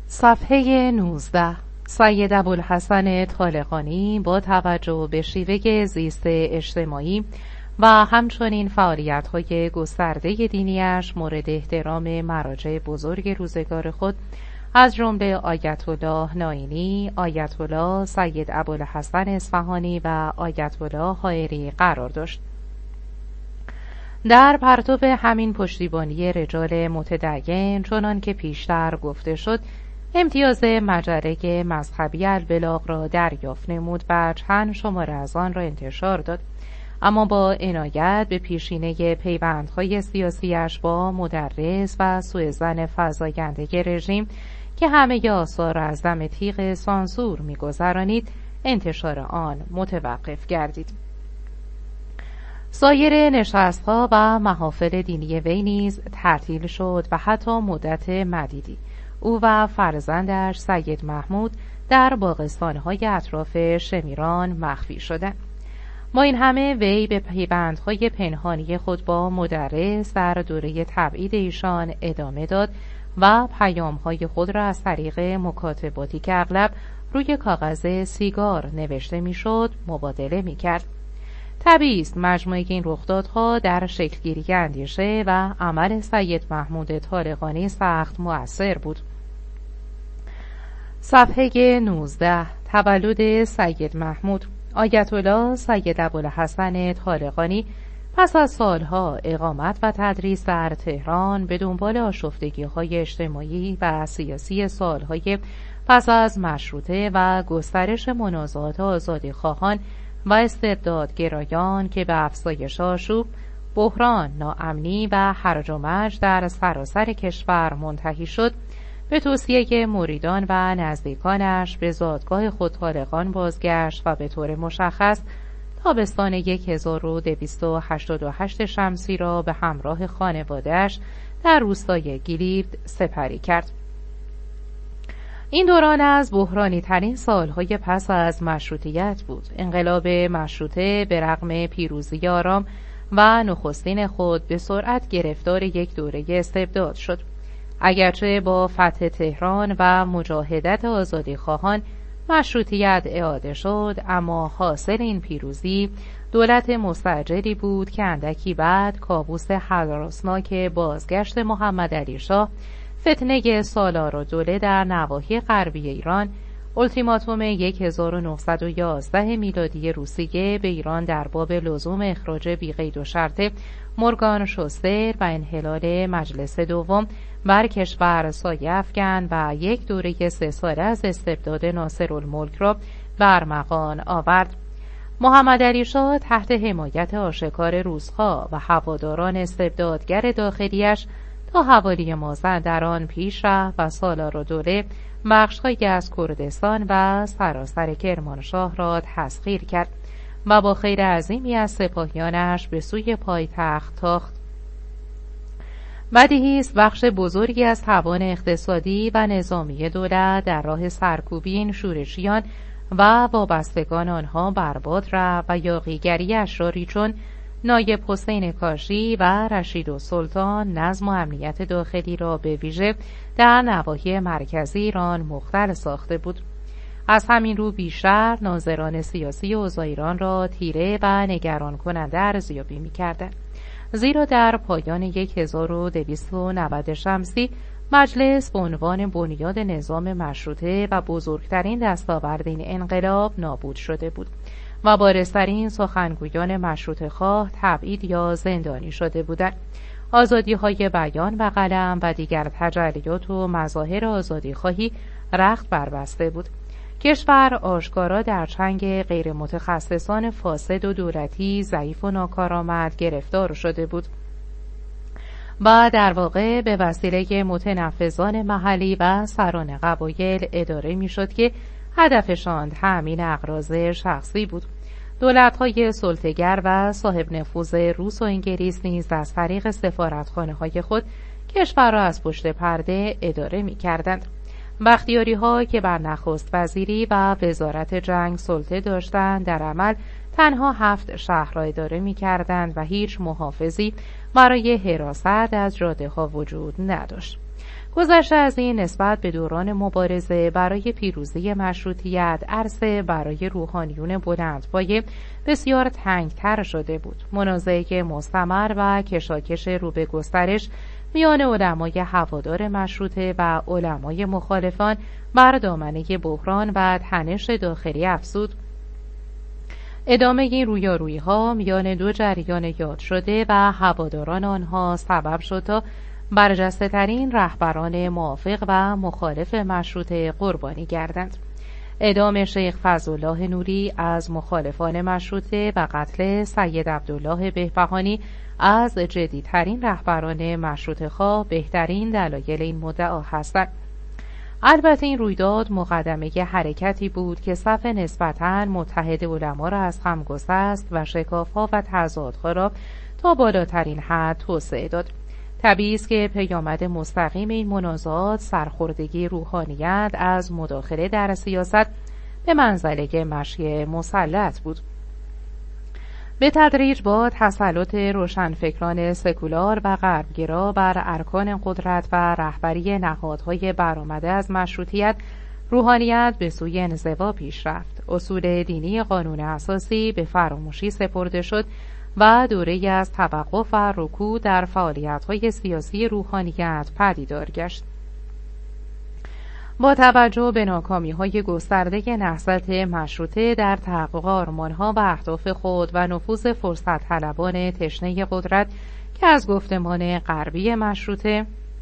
صفحه 19. سید ابوالحسن طالقانی با توجه به شیوه زیست اجتماعی و همچنین فعالیت‌های گسترده دینیش مورد احترام مراجع بزرگ روزگار خود از جمله آیت الله نائینی، آیت الله سید ابوالحسن اصفهانی و آیت الله حائری قرار داشت. در پرتو همین پشتیبانی رجال متدین، چنان که پیشتر گفته شد، امتیاز مجرد مذهبی البلاغ را دریافت نمود و چند شماره از آن را انتشار داد، اما با عنایت به پیشینه پیوندهای سیاسیش با مدرس و سوءظن فزاینده رژیم که همه آثار از دم تیغ سانسور می‌گذرانید، انتشار آن متوقف گردید. سایر نشست‌ها و محافل دینی وی نیز تعطیل شد و حتی مدت مدیدی او و فرزندش سید محمود در باغستان‌های اطراف شمیران مخفی شدند. با این همه وی به پیوندهای پنهانی خود با مدرس در دوره تبعید ایشان ادامه داد و پیام‌های خود را از طریق مکاتباتی که اغلب روی کاغذ سیگار نوشته می‌شد مبادله می‌کرد. طبیعی است مجموعه این رخدادها در شکلگیری اندیشه و عمل سید محمود طالقانی سخت مؤثر بود. صفحه 19. تولد سید محمود. آیت الله سید ابوالحسن طالقانی پس از سالها اقامت و تدریس در تهران به دنبال آشفتگی‌های اجتماعی و سیاسی سالهای پس از مشروطه و گسترش منازعات آزادیخواهان و استبدادگرایان که به افزایش آشوب، بحران، ناامنی و هرج و مرج در سراسر کشور منتهی شد، به توصیه مریدان و نزدیکانش به زادگاه خود طالقان بازگشت و به طور مشخص تابستان 1288 شمسی را به همراه خانواده‌اش در روستای گلیفت سپری کرد. این دوران از بحرانی ترین سالهای پس از مشروطیت بود. انقلاب مشروطه به رغم پیروزی آرام و نخستین خود به سرعت گرفتار یک دوره استبداد شد. اگرچه با فتح تهران و مجاهدت آزادیخواهان مشروطیت اعاده شد، اما حاصل این پیروزی دولت مستعجلی بود که اندکی بعد کابوس هراسناک بازگشت محمد علی شاه، فتنه سالارالدوله در نواحی غربی ایران، التیماتوم 1911 میلادی روسیه به ایران در باب لزوم اخراج بی‌قید و شرط مورگان شوستر و انحلال مجلس دوم بر کشور سایه افکند و یک دوره 3 ساله از استبداد ناصرالملک را برمغان آورد. محمد علی شاه تحت حمایت آشکار روس‌ها و هواداران استبدادگر داخلیش تا حوالی مازندران پیش رفت و سالارالدوله بخش‌هایی از کردستان و سراسر کرمانشاه را تسخیر کرد و با خیر عظیمی از سپاهیانش به سوی پایتخت تاخت. بدیهی است بخش بزرگی از توان اقتصادی و نظامی دولت در راه سرکوبی این شورشیان و وابستگان آنها برباد رفت و یاغیگری اشراری چون نایب حسین کاشی و رشیدالسلطان نظم و امنیت داخلی را به ویژه در نواحی مرکزی ایران مختل ساخته بود. از همین رو بیشتر ناظران سیاسی اوضاع ایران را تیره و نگران کننده ارزیابی می‌کردند، زیرا در پایان 1290 شمسی مجلس به عنوان بنیاد نظام مشروطه و بزرگترین دستاورد این انقلاب نابود شده بود و بارزترین سخنگویان مشروطه خواه تبعید یا زندانی شده بودند. آزادی‌های بیان و قلم و دیگر تجلیات و مظاهر آزادی‌خواهی رخت بربسته بود. کشور آشکارا در چنگ غیر متخصصان فاسد و دولتی ضعیف و ناکارآمد گرفتار شده بود و در واقع به وسیله متنفذان محلی و سران قبایل اداره می‌شد که هدفشان تأمین اغراض شخصی بود. دولت‌های سلطه‌گر و صاحب نفوذ روس و انگلیس نیز از طریق سفارتخانه‌های خود کشور را از پشت پرده اداره می‌کردند. بختیاری‌ها که بر نخست وزیری و وزارت جنگ سلطه داشتند، در عمل تنها 7 شهر را اداره می‌کردند و هیچ محافظی برای حراست از جاده‌ها وجود نداشت. گذشته از این نسبت به دوران مبارزه برای پیروزی مشروطیت، عرصه برای روحانیون بلندپایه بسیار تنگتر شده بود. منازعه مستمر و کشاکش رو به گسترش میان علمای هوادار مشروطه و علمای مخالفان بر دامنه بحران و تنش داخلی افزود. ادامه این رویارویی‌ها میان دو جریان یاد شده و هواداران آنها سبب شد تا برجسته ترین رهبران موافق و مخالف مشروطه قربانی گردند. اعدام شیخ فضلالله نوری از مخالفان مشروطه و قتل سید عبدالله بهبهانی از جدیدترین رهبران مشروطه خواه بهترین دلایل این مدعا هستند. البته این رویداد مقدمه حرکتی بود که صف نسبتاً متحد علما را از هم گسست و شکاف‌ها و تضادها را تا بالاترین حد توسعه داد. طبیعی است که پیامد مستقیم این منازعات سرخوردگی روحانیت از مداخله در سیاست به منزله مشی مسلط بود. به تدریج با تسلط روشنفکران سکولار و غربگرا بر ارکان قدرت و رهبری نهادهای برآمده از مشروطیت، روحانیت به سوی انزوا پیش رفت. اصول دینی قانون اساسی به فراموشی سپرده شد و دوره‌ای از توقف و رکود در فعالیت‌های سیاسی روحانیت پدیدار گشت. با توجه به ناکامی‌های گسترده نهضت مشروطه در تحقق آرمان‌ها و اهداف خود و نفوذ فرصت طلبان تشنه قدرت که از گفتمان غربی مشروطه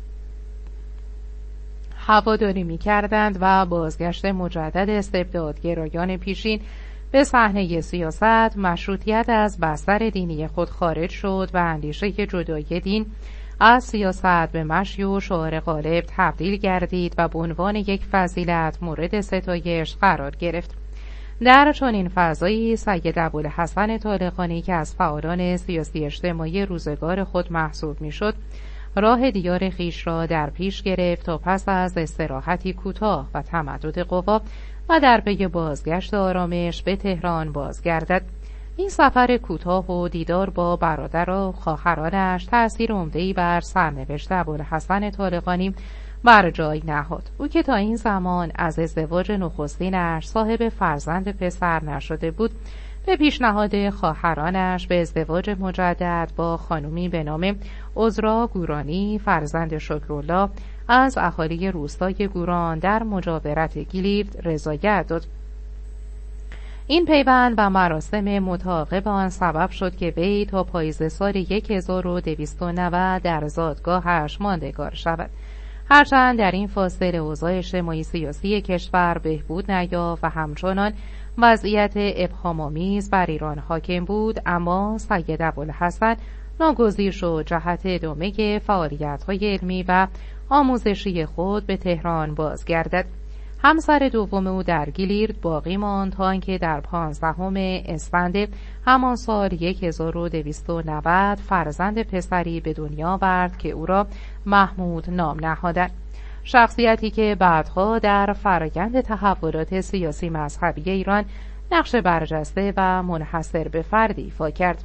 هواداری می‌کردند و بازگشت مجدد استبدادگرایان پیشین به صحنه سیاست، مشروطیت از بستر دینی خود خارج شد و اندیشه جدایی دین از سیاست به مشی و شعار غالب تبدیل گردید و به عنوان یک فضیلت مورد ستایش قرار گرفت. در چنین فضایی سید ابوالحسن طالقانی که از فعالان سیاسی اجتماعی روزگار خود محسوب میشد، راه دیار خویش را در پیش گرفت تا پس از استراحتی کوتاه و تمدد قوا و در پی بازگشت آرامش به تهران بازگردد. این سفر کوتاه و دیدار با برادر و خواهرانش تأثیر عمده‌ای بر سرنوشت ابوالحسن طالقانی بر جای نهاد. او که تا این زمان از ازدواج نخستینش صاحب فرزند پسر نشده بود، به پیشنهاد خواهرانش به ازدواج مجدد با خانمی به نام عذرا گورانی فرزند شکرالله از اهالی روستای گوران در مجاورت گیلیفت رضایت داد. این پیوند و مراسم متعاقب آن سبب شد که وی تا پاییز سال 1290 در زادگاهش ماندگار شود. هرچند در این فاصله اوضاع اجتماعی سیاسی کشور بهبود نیافت و همچنان وضعیت ابهام‌آمیز بر ایران حاکم بود، اما سید ابوالحسن ناگزیر شد جهت ادامه فعالیت‌های علمی و آموزشی خود به تهران بازگردد. همسر دوم او در گیلیرد باقی ماند تا آنکه در 15 اسفند همان سال 1290 فرزند پسری به دنیا آورد که او را محمود نام نهادند. شخصیتی که بعدها در فرایند تحولات سیاسی مذهبی ایران نقش برجسته و منحصر به فردی ایفا کرد.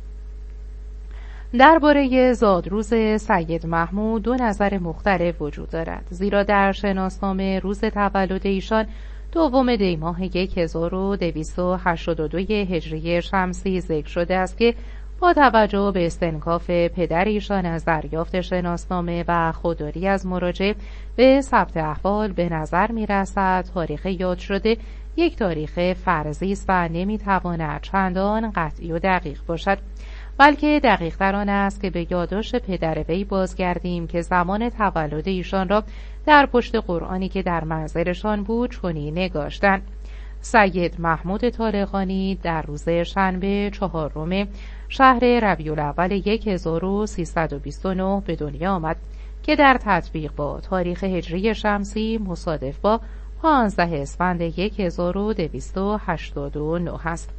درباره زادروز سید محمود دو نظر مختلف وجود دارد، زیرا در شناسنامه روز تولد ایشان دوم دی ماه 1282 هجری شمسی ذکر شده است که با توجه به استنکاف پدر ایشان از دریافت شناسنامه و خودداری از مراجعه به ثبت احوال به نظر می رسد تاریخ یاد شده یک تاریخ فرضی است و نمی تواند چندان قطعی و دقیق باشد، بلکه دقیق تر آن است که به یادداشت پدر وی بازگردیم که زمان تولد ایشان را در پشت قرآنی که در منزلشان بود چنین نگاشتند: سید محمود طالقانی در روز شنبه 4 شهر ربیع الاول 1329 به دنیا آمد که در تطبیق با تاریخ هجری شمسی مصادف با 15 اسفند 1289 است.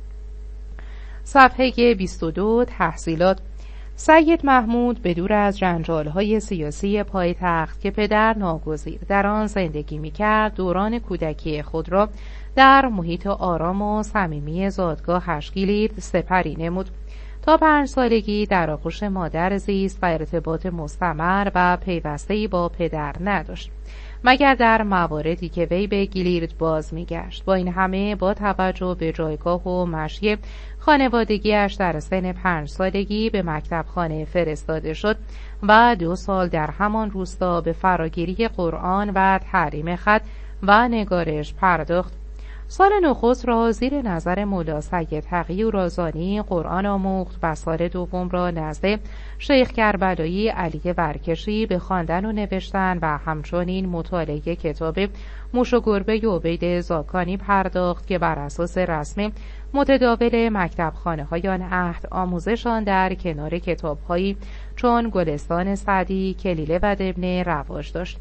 صفحه 22 تحصیلات. سید محمود به دور از جنجال‌های سیاسی پایتخت که پدر ناگزیر در آن زندگی می‌کرد، دوران کودکی خود را در محیط آرام و صمیمی زادگاهش گیلیفت سپری نمود تا 5 سالگی در آغوش مادر زیست و ارتباط مستمر و پیوسته‌ای با پدر نداشت، مگر در مواردی که وی به گیلید باز می‌گشت. با این همه با توجه به جایگاه و مشی خانوادگیش در سن 5 سالگی به مکتب خانه فرستاده شد و 2 سال در همان روستا به فراگیری قرآن و تعلیم خط و نگارش پرداخت. سال نخست را زیر نظر مولا سید تقی رازانی قرآن آموخت و سال دوم را نزد شیخ کربلایی علی ورکشی به خواندن و نوشتن و همچنین مطالعه کتاب موش و گربه عبید زاکانی پرداخت که بر اساس رسم متداول مکتب خانه های آن عهد آموزشان در کنار کتاب هایی چون گلستان سعدی، کلیله و دبنه رواج داشت.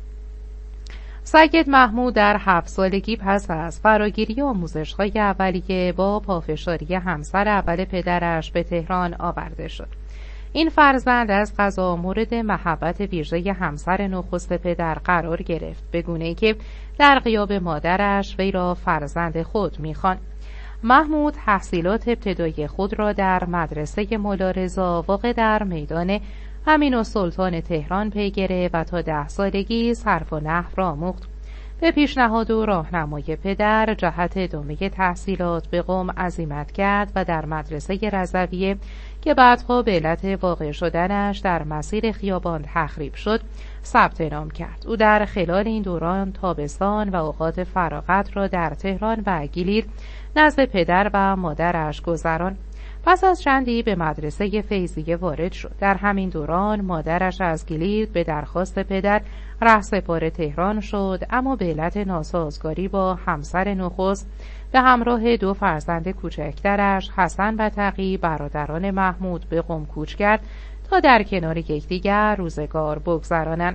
سید محمود در 7 سالگی پس از فراگیری آموزش‌های اولیه با پافشاری همسر اول پدرش به تهران آورده شد. این فرزند از قضا مورد محبت ویژه همسر نخست پدر قرار گرفت، به گونه‌ای که در غیاب مادرش وی را فرزند خود می‌خواند. محمود تحصیلات ابتدایی خود را در مدرسه مولا رضا واقع در میدان امین السلطان تهران پی گرفت و تا 10 سالگی صرف و نحو را آموخت. به پیشنهاد و راهنمای پدر جهت ادامه تحصیلات به قم عزیمت کرد و در مدرسه رضویه که بعدها به علت واقع شدنش در مسیر خیابان تخریب شد ثبت نام کرد. او در خلال این دوران تابستان و اوقات فراغت را در تهران و گیلید نزد پدر و مادرش گذراند. پس از چندی به مدرسه فیضیه وارد شد. در همین دوران مادرش از گیلید به درخواست پدر رهسپار تهران شد، اما به علت ناسازگاری با همسر نخست به همراه 2 فرزند کوچکترش حسن و تقی برادران محمود به قم کوچ کرد تا در کنار یکدیگر روزگار بگذرانند.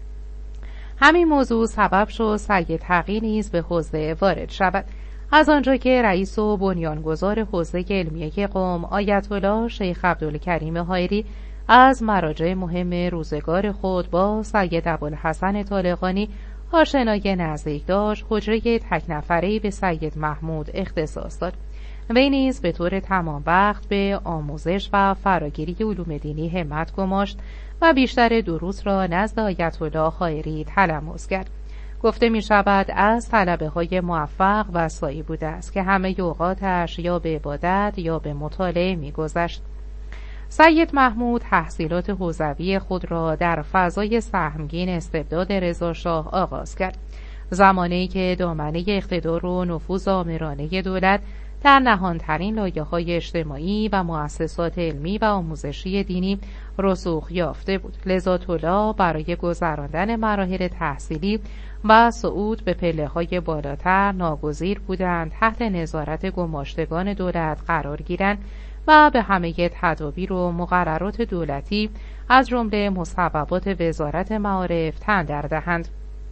همین موضوع سبب شد سید تقی نیز به حوزه وارد شود. از آنجا که رئیس و بنیانگذار حوزه علمیه قم آیت الله شیخ عبدالکریم حایری از مراجع مهم روزگار خود با سید ابوالحسن طالقانی آشنایی نزدیک داشت، حجره تک نفره‌ای به سید محمود اختصاص داد. وی نیز به طور تمام وقت به آموزش و فراگیری علوم دینی همت گماشت و بیشتر دروس را نزد آیت الله حایری تلمس کرد. گفته می شود از طلبه های موفق و سعی بوده است که همه اوقاتش یا به عبادت یا به مطالعه می گذشت. سید محمود تحصیلات حوزوی خود را در فضای سهمگین استبداد رضاشاه آغاز کرد، زمانی که دامنه اقتدار و نفوذ آمرانه دولت در نهانترین لایه‌های اجتماعی و مؤسسات علمی و آموزشی دینی رسوخ یافته بود. لذا طلاب برای گذراندن مراحل تحصیلی و صعود به پله‌های بالاتر ناگزیر بودند تحت نظارت گماشتگان دولت قرار گیرند و به همه تدابیر و مقررات دولتی از جمله مصوبات وزارت معارف تن دهند.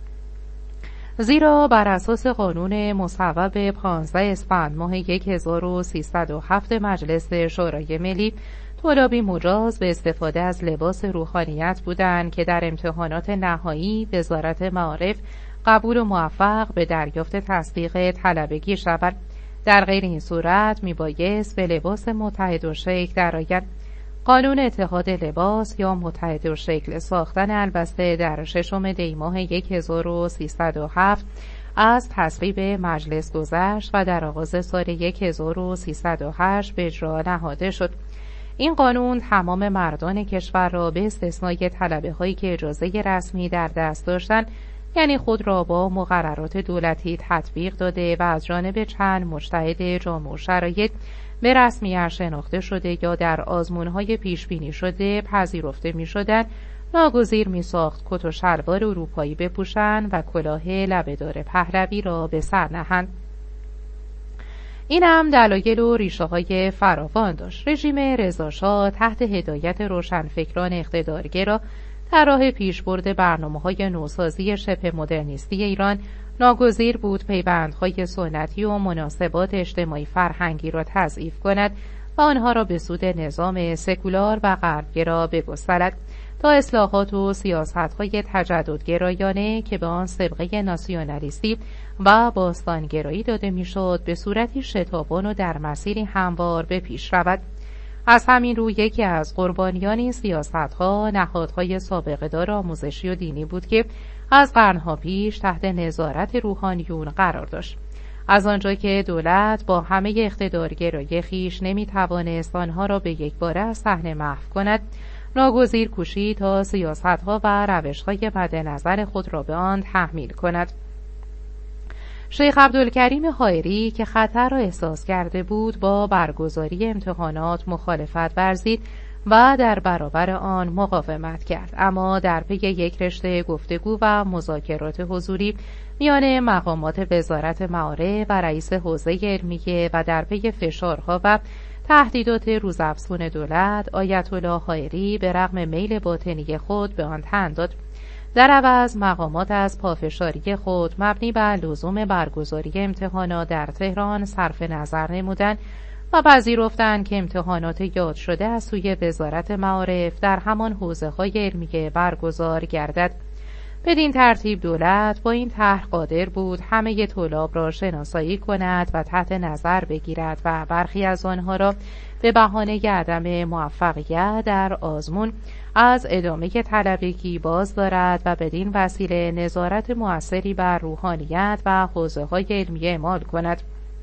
زیرا بر اساس قانون مصوب 15 اسفند ماه 1307 مجلس شورای ملی، طلابی مجاز به استفاده از لباس روحانیت بودند که در امتحانات نهایی وزارت معارف قبول و موفق به دریافت تصدیق طلبگی شود. در غیر این صورت میبایست به لباس متحدالشکل درآید. قانون اتحاد لباس یا متحدالشکل ساختن البسته در 6 دی ماه 1307 از تصویب مجلس گذشت و در آغاز سال 1308 به اجرا نهاده شد. این قانون تمام مردان کشور را به استثنای طلبه هایی که اجازه رسمی در دست داشتند، یعنی خود را با مقررات دولتی تطبیق داده و از جانب چند مجتهد جامع شرایط به رسمیت شناخته شده یا در آزمون‌های پیش بینی شده پذیرفته می‌شدند، ناگزیر می‌ساخت کت و شلوار اروپایی بپوشند و کلاه لبه‌دار پهلوی را به سر نهند. این هم دلایل و ریشه‌های فراوان داشت. رژیم رضاشاه تحت هدایت روشنفکران اقتدارگرا در راه پیشبرد برنامه‌های نوسازی شبه مدرنیستی ایران ناگزیر بود پیوندهای سنتی و مناسبات اجتماعی فرهنگی را تضعیف کند و آنها را به سود نظام سکولار و غربگرا بگسترد تا اصلاحات و سیاست‌های تجددگرایانه که به آن سابقه ناسیونالیستی و باستانگرایی داده میشد به صورتی شتابان و در مسیری هموار به پیش رود. از همین رو یکی از قربانیان سیاست‌ها نهادهای سابقه‌دار آموزشی و دینی بود که از قرنها پیش تحت نظارت روحانیون قرار داشت. از آنجا که دولت با همه اقتدارگرایی خویش نمی‌توانست آنها را به یک باره از صحنه محو کند، ناگزیر کوشید تا سیاست‌ها و روش‌های مد نظر خود را به آن تحمیل کند. شیخ عبدالکریم حائری که خطر را احساس کرده بود با برگزاری امتحانات مخالفت ورزید و در برابر آن مقاومت کرد، اما در پی یک رشته گفتگو و مذاکرات حضوری میان مقامات وزارت معارف و رئیس حوزه علمیه و در پی فشارها و تهدیدات روزافزون دولت، آیت الله حائری به رغم میل باطنی خود به آن تن داد. در عوض مقامات از پافشاری خود مبنی بر لزوم برگزاری امتحانات در تهران صرف نظر نمودند و پذیرفتند که امتحانات یاد شده از سوی وزارت معارف در همان حوزه‌های علمیه برگزار گردد. بدین ترتیب دولت با این طرح قادر بود همه طلاب را شناسایی کند و تحت نظر بگیرد و برخی از آنها را به بهانه عدم موفقیت در آزمون از ادامه طلبگی باز دارد و بدین وسیله نظارت مؤثری بر روحانیت و حوزه‌های علمیه اعمال کند.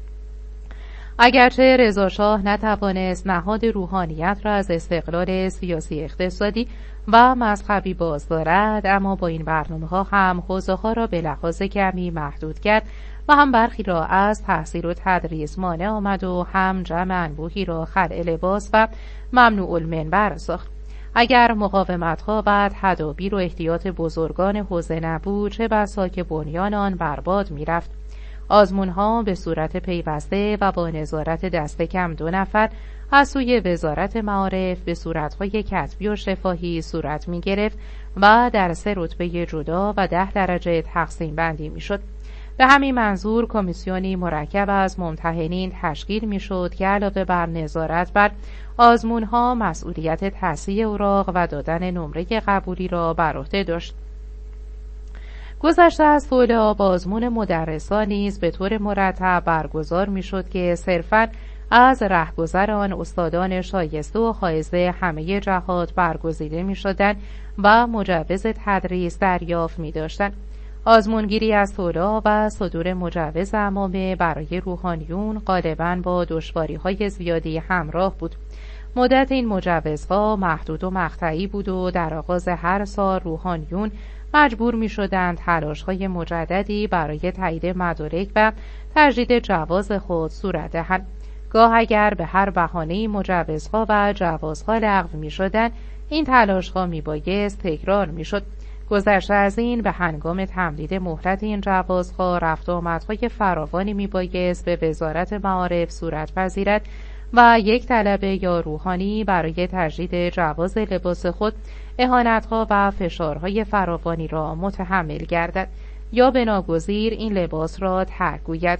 اگرچه رضا شاه نتوانست نهاد روحانیت را از استقلال سیاسی اقتصادی و مذهبی باز دارد، اما با این برنامه‌ها هم حوزه‌ها را به لحاظ کمی محدود کرد و هم برخی را از تحصیل و تدریس مانع آمد و هم جمع انبوهی را خلع لباس و ممنوع المنبر ساخت. اگر مقاومت‌ها و تدابیر و احتیاط بزرگان حوزه نبود، چه بسا که بنیان آن برباد می‌رفت. آزمون‌ها به صورت پیوسته و با نظارت دست کم 2 نفر از سوی وزارت معارف به صورت‌های کتبی و شفاهی صورت می‌گرفت و در 3 رتبه جدا و 10 درجه تقسیم بندی می‌شد. به همین منظور کمیسیونی مرکب از ممتحنین تشکیل می‌شد که علاوه بر نظارت بر آزمون‌ها مسئولیت تصحیح اوراق و دادن نمره قبولی را بر عهده داشت. گذشته از طلاب آزمون مدرسان نیز به طور مرتب برگزار می‌شد که صرفاً از رهگذر آن استادان شایسته و حائز همه جهات برگزیده می‌شدند و مجوز تدریس دریافت می‌داشتند. آزمونگیری از طلاب و صدور مجوز عمامه برای روحانیون غالباً با دشواری‌های زیادی همراه بود. مدت این مجوزها محدود و مقطعی بود و در آغاز هر سال روحانیون مجبور می‌شدند تلاش‌های مجددی برای تایید مدارک و تجدید جواز خود صورت دهند. گاه اگر به هر بهانه‌ای مجوزها و جوازها لغو می‌شدند، این تلاش‌ها میبایست تکرار می‌شد. گذشته از این به هنگام تمدید مهلت این جوازها رفت و آمدهای فراوانی میبایست به وزارت معارف صورت پذیرد و یک طلبه یا روحانی برای تجدید جواز لباس خود اهانت‌ها و فشارهای فراوانی را متحمل گردد یا به ناگزیر این لباس را ترک گوید.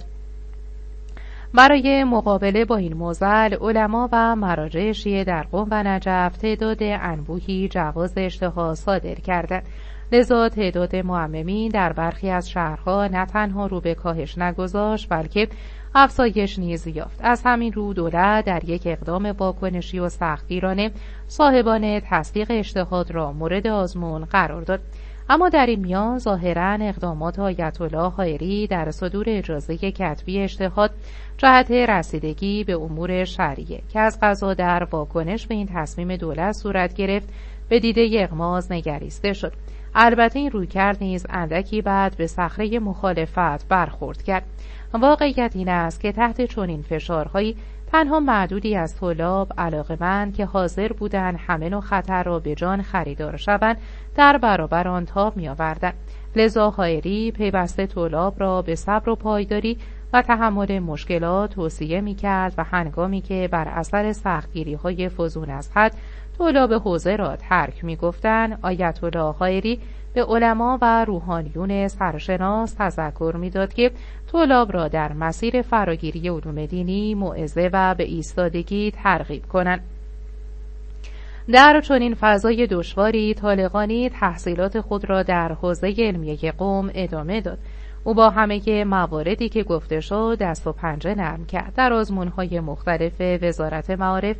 برای مقابله با این معضل علما و مراجع شیعه در قم و نجف تعداد انبوهی جواز اشتها صادر کردند. لذا تعداد معممین در برخی از شهرها نه تنها رو به کاهش نگذاشت بلکه افزایش نیز یافت. از همین رو دولت در یک اقدام واکنشی و سختگیرانه صاحبان تصدیق اجتهاد را مورد آزمون قرار داد. اما در این میان ظاهراً اقدامات آیت الله حائری در صدور اجازه کتبی اجتهاد جهت رسیدگی به امور شرعیه که از قضا در واکنش به این تصمیم دولت صورت گرفت به دیده اغماض نگریسته شد. البته این رویکرد نیز اندکی بعد به صخره مخالفت برخورد کرد. واقعیت این است که تحت چنین فشارهایی تنها معدودی از طلاب علاقه‌مند که حاضر بودند همه نوع خطر را به جان خریدار شوند در برابر آن تاب می‌آوردند. لذا حائری پیوسته طلاب را به صبر و پایداری و تحمل مشکلات توصیه می‌کرد و هنگامی که بر اثر سختگیری‌های فزون از حد طلاب حوزه را ترک می‌گفتند، آیت الله حائری به علما و روحانیون سرشناس تذکر می‌داد که طلاب را در مسیر فراگیری علوم دینی موعظه و به ایستادگی ترغیب کنند. در چنین فضای دشواری طالقانی تحصیلات خود را در حوزه علمیه قم ادامه داد. او با همه مواردی که گفته شد دست و پنجه نرم کرد. در آزمون‌های مختلف وزارت معارف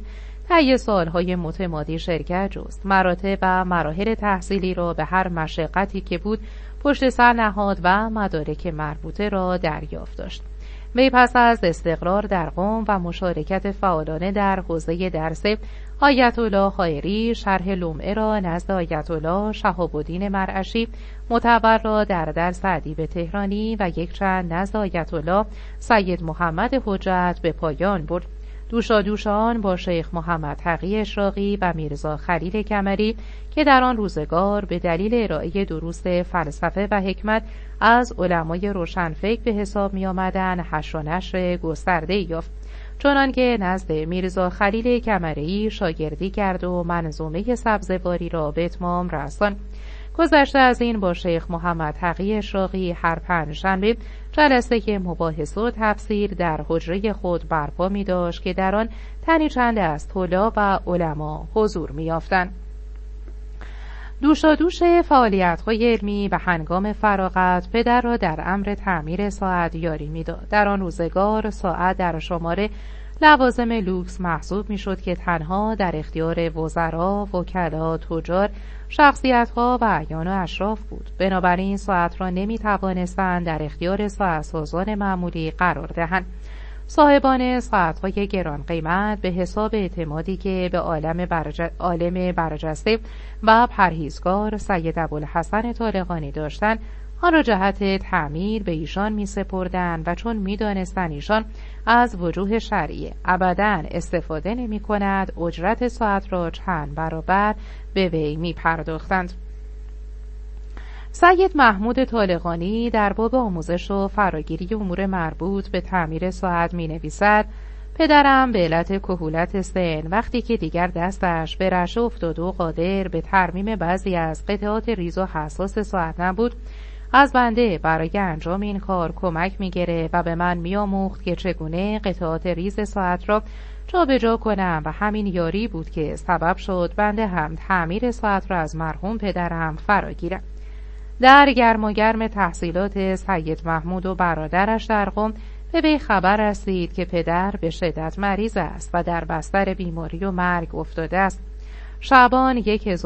طی سالهای متمادی شرکت جست. مراتب و مراحل تحصیلی را به هر مشقتی که بود پشت سر نهاد و مدارک مربوطه را دریافت داشت. وی پس از استقرار در قم و مشارکت فعالانه در حوزه درس، آیت الله خایری شرح لمعه را نزد آیت الله شهاب الدین مرعشی معتبر را در درس ادیب تهرانی و یک چند نزد آیت الله سید محمد حجت به پایان برد. دوشادوشان با شیخ محمد تقی اشراقی و میرزا خلیل کمری که در آن روزگار به دلیل ارائه دروس فلسفه و حکمت از علمای روشنفکر به حساب می آمدند حشر و نشر گسترده یافت، چنانکه نزد میرزا خلیل کمری شاگردی کرد و منظومه سبزواری را به اتمام رساند. گذشته از این با شیخ محمد تقی اشراقی هر پنجشنبه جلسه مباحثه و تفسیر در حجره خود برپا می داشت که در آن تنی چند از طلاب و علما حضور می یافتند. دوشادوش فعالیت‌های علمی و هنگام فراغت پدر را در امر تعمیر ساعت یاری می‌داد. در آن روزگار ساعت در شمار لوازم لوکس محسوب می‌شد که تنها در اختیار وزرا، وکلا، تجار، شخصیت‌ها و اعیان و اشراف بود. بنابراین ساعت را نمی‌توانستند در اختیار ساعت‌سازان معمولی قرار دهند. صاحبان ساعت‌های گران قیمت به حساب اعتمادی که به عالم برجسته و پرهیزگار سید ابوالحسن طالقانی داشتند، آن را جهت تعمیر به ایشان می‌سپردند و چون می‌دانستند ایشان از وجوه شرعی ابداً استفاده نمی‌کند، اجرت ساعت را چند برابر به وی می‌پرداختند. سید محمود طالقانی در باب آموزش و فراگیری امور مربوط به تعمیر ساعت می نویسد: پدرم به علت کهولت سن وقتی که دیگر دستش به رشه افتاد و قادر به ترمیم بعضی از قطعات ریز و حساس ساعت نبود، از بنده برای انجام این کار کمک می گرفت و به من می آموخت که چگونه قطعات ریز ساعت را جابجا کنم و همین یاری بود که سبب شد بنده هم تعمیر ساعت را از مرحوم پدرم فراگیرم. در گرم و گرم تحصیلات سید محمود و برادرش در قم به وی خبر رسید که پدر به شدت مریض است و در بستر بیماری و مرگ افتاده است. شعبان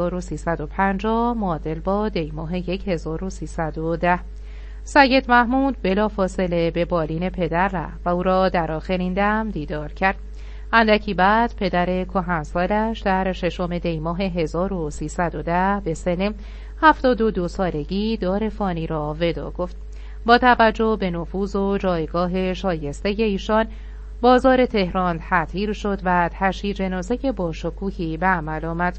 1350 معادل با دیماه 1310 سید محمود بلافاصله به بالین پدر رفت و او را در آخرین دم دیدار کرد. اندکی بعد پدر کهنسالش در 6 دیماه 1310 به سن 72 سالگی دار فانی را ودا گفت. با توجه به نفوذ و جایگاه شایسته ایشان بازار تهران تطهیر شد و تشییع جنازه با شکوهی به عمل آمد.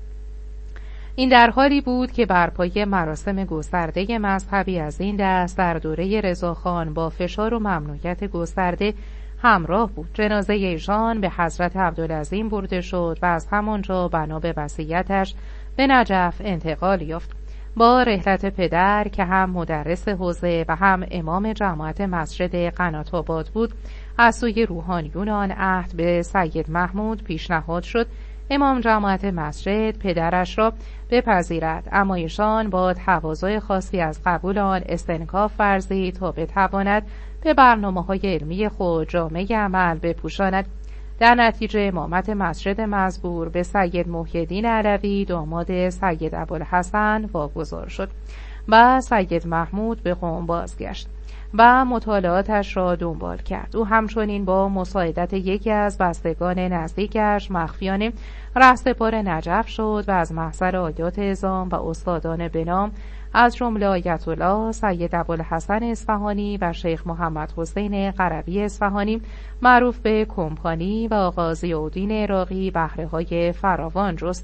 این در حالی بود که برپای مراسم گسترده مذهبی از این دست در دوره رضاخان با فشار و ممنوعیت گسترده همراه بود. جنازه ایشان به حضرت عبدالعظیم برده شد و از همانجا بنا به وصیتش به نجف انتقال یافت. با رحلت پدر که هم مدرس حوزه و هم امام جماعت مسجد قنات‌آباد بود، از سوی روحانیون آن عهد به سید محمود پیشنهاد شد امام جماعت مسجد پدرش را بپذیرد، اما ایشان با تواضع خاصی از قبول آن استنکاف ورزید تا بتواند به برنامه‌های علمی خود جامه عمل بپوشاند. در نتیجه امامت مسجد مزبور به سید محی‌الدین علوی داماد سید ابوالحسن واگذار شد و سید محمود به قم بازگشت و مطالعاتش را دنبال کرد. او همچنین با مساعدت یکی از بستگان نزدیکش مخفیانه رهسپار نجف شد و از محضر آیات اعظام و استادان بنام از جمله آیت الله سید ابوالحسن اصفهانی و شیخ محمد حسین قربی اصفهانی معروف به کمپانی و آقا ضیاءالدین عراقی بهره‌های فراوان جست.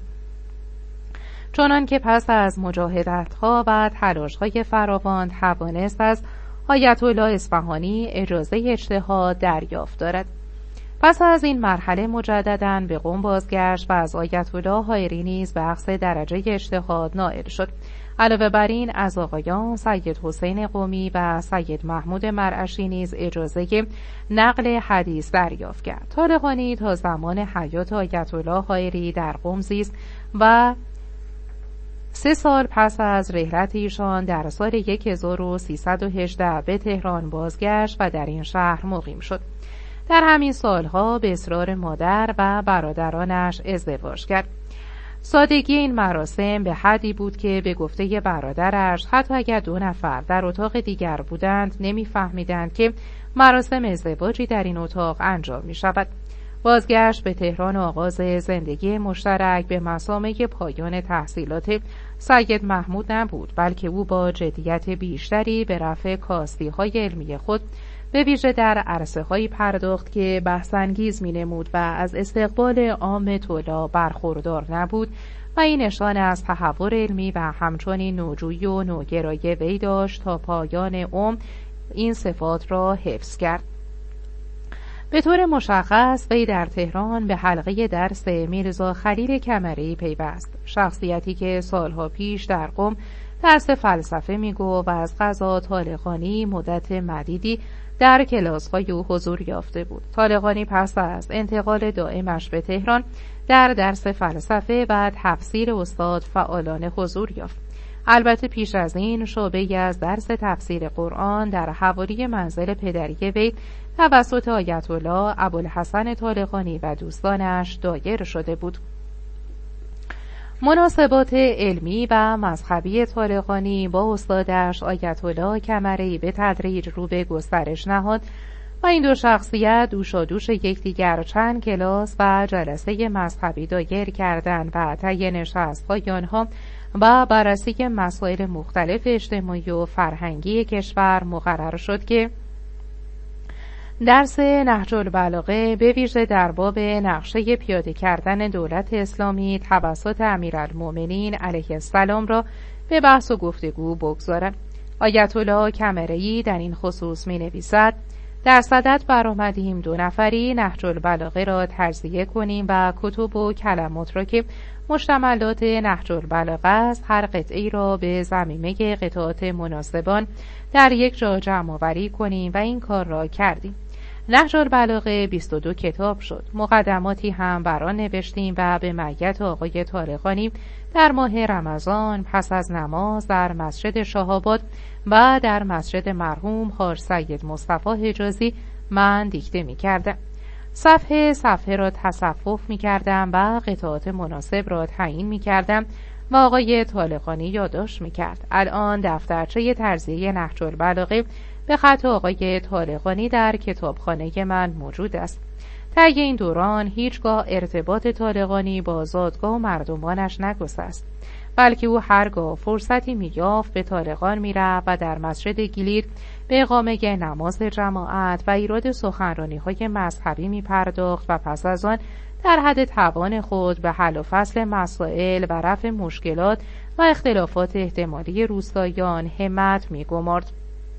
چنان که پس از مجاهدت‌ها و تلاش‌های فراوان توانست از آیت الله اصفهانی اجازه اجتهاد دریافت دارد. پس از این مرحله مجدداً به قم بازگشت و از آیت الله حائری نیز به اقصی درجه اجتهاد نائل شد. علاوه بر این از آقایان سید حسین قمی و سید محمود مرعشی نیز اجازه نقل حدیث دریافت کرد. طالقانی تا زمان حیات آیت الله حائری در قم زیست و 3 سال پس از رحلت ایشان در سال 1318 به تهران بازگشت و در این شهر مقیم شد. در همین سالها به اصرار مادر و برادرانش ازدواج کرد. سادگی این مراسم به حدی بود که به گفته برادرش حتی اگر 2 نفر در اتاق دیگر بودند نمی‌فهمیدند که مراسم ازدواجی در این اتاق انجام می شود. بازگشت به تهران و آغاز زندگی مشترک به مسامع پایان تحصیلات سید محمود نبود، بلکه او با جدیت بیشتری به رفع کاستی‌های علمی خود به ویژه در عرصه‌هایی پرداخت که بحث‌انگیز می‌نمود و از استقبال عام طلاب برخوردار نبود و این نشان از تحور علمی و همچنین نوجویی و نوگرایی وی داشت تا پایان عمر این صفات را حفظ کرد. به طور مشخص وی در تهران به حلقه درس میرزا خلیل کمری پیوست، شخصیتی که سالها پیش در قم درس فلسفه می‌گفت و از قضا طالقانی مدت مدیدی در کلاس‌های او حضور یافته بود. طالقانی پس از انتقال دائمش به تهران در درس فلسفه و تفسیر استاد فعالانه حضور یافت. البته پیش از این شعبه‌ای از درس تفسیر قرآن در حوالی منزل پدری وی توسط آیت الله ابوالحسن طالقانی و دوستانش دایر شده بود. مناسبات علمی و مذهبی طالقانی با استادش آیت الله کمری به تدریج رو به گسترش نهاد و این 2 شخصیت دوشادوش یکدیگر چند کلاس و جلسه مذهبی دایر کردند و طی نشست‌های آنها و بررسی مسائل مختلف اجتماعی و فرهنگی کشور مقرر شد که درس نهج البلاغه به ویژه در باب نقشه پیاده کردن دولت اسلامی توسط امیرالمؤمنین علیه السلام را به بحث و گفتگو بگذارد. آیت الله کمری در این خصوص می نویسد: در صدد برآمدیم 2 نفری نهج البلاغه را تجزیه کنیم و کتب و کلمات را که مشتملات نهج البلاغه است هر قطعی را به ضمیمه قطعات مناسبان در یک جا جمع آوری کنیم و این کار را کردیم. نهج البلاغه 22 کتاب شد. مقدماتی هم بر آن نوشتیم و به معیت آقای طالقانی در ماه رمضان پس از نماز در مسجد شاه‌آباد و در مسجد مرحوم حاج سید مصطفی حجازی من دیکته می کردم. صفحه را تصفح می کردم و قطعات مناسب را تعیین می کردم و آقای طالقانی یادداشت می کرد. الان دفترچه تجزیه نهج البلاغه به خط آقای طالقانی در کتابخانه من موجود است. طی این دوران هیچگاه ارتباط طالقانی با زادگاه و مردمانش نگسست، بلکه او هرگاه فرصتی می‌یافت به طالقان می‌رفت و در مسجد گیلیر به اقامه نماز جماعت و ایراد سخنرانی‌های مذهبی می‌پرداخت و پس از آن در حد توان خود به حل و فصل مسائل و رفع مشکلات و اختلافات احتمالی روستاییان همت می‌گمارد.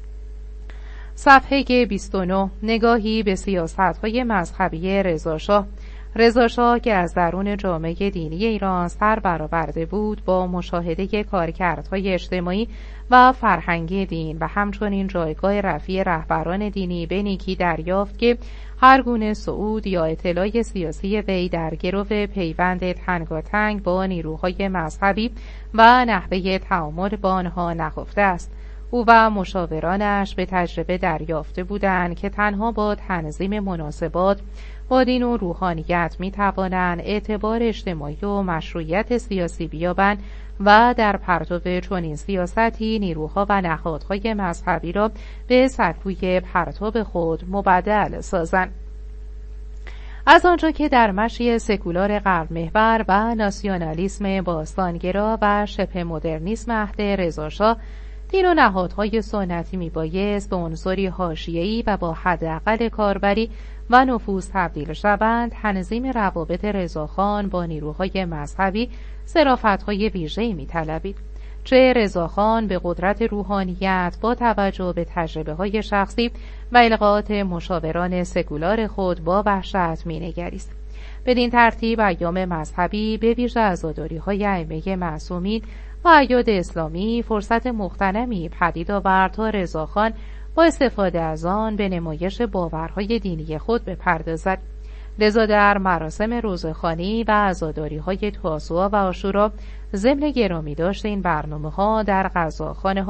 صفحه 29 نگاهی به سیاست‌های مذهبی رضاشاه که از درون جامعه دینی ایران سر برآورده بود با مشاهده کارکردهای اجتماعی و فرهنگی دین و همچنین جایگاه رفیع رهبران دینی به نیکی دریافت که هر گونه صعود یا اطلاع سیاسی وی در گرو پیوند تنگاتنگ با نیروهای مذهبی و نحوه تعامل با آنها نهفته است. او و مشاورانش به تجربه دریافته بودند که تنها با تنظیم مناسبات با دین و روحانیت می توانند اعتبار اجتماعی و مشروعیت سیاسی بیابند و در پرتو چنین سیاستی نیروها و نهادهای مذهبی را به سکوی پرتاب خود مبدل سازند. از آنجا که در مشی سکولار غرب محور و ناسیونالیسم باستانگرا و شبه مدرنیسم عهد رضاشاه دین و نهادهای سنتی میبایست به عنصری حاشیه‌ای و با حداقل کاربری و نفوذ تبدیل شوند، تنظیم روابط رضاخان با نیروهای مذهبی ظرافت‌های ویژه‌ای می‌طلبید. چه رضاخان به قدرت روحانیت با توجه به تجربه‌های شخصی و القاءات مشاوران سکولار خود با وحشت می‌نگریست. بدین ترتیب ایام مذهبی به ویژه عزاداری‌های ائمه معصومین و اعیاد اسلامی فرصت مغتنمی پدید آورد تا رضاخان با استفاده از آن به نمایش باورهای دینی خود بپردازد. لذا در مراسم روزه‌خوانی و عزاداری‌های تاسوعا و عاشورا ضمن گرامی داشت این برنامه‌ها در غذاخانه‌ها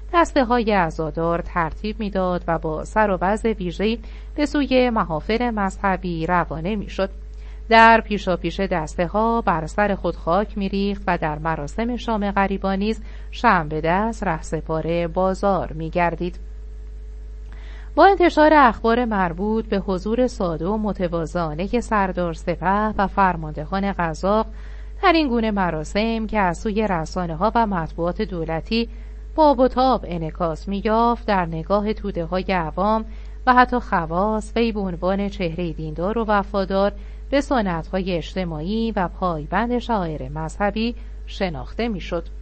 دسته های عزادار ترتیب میداد و با سر و وضع ویژه‌ای به سوی محافل مذهبی روانه میشد. در پیشاپیش دسته ها بر سر خود خاک میریخت و در مراسم شام غریبان نیز شمع به دست رهسپار بازار میگردید. با انتشار اخبار مربوط به حضور ساده و متواضعانه سردار سپه و فرماندهان قزاق در این گونه مراسم که از سوی رسانه‌ها و مطبوعات دولتی با آب و تاب انعکاس می‌یافت، در نگاه توده‌های عوام و حتی خواص وی به عنوان چهره دیندار و وفادار به سنت‌های اجتماعی و پایبند شعائر مذهبی شناخته می‌شد.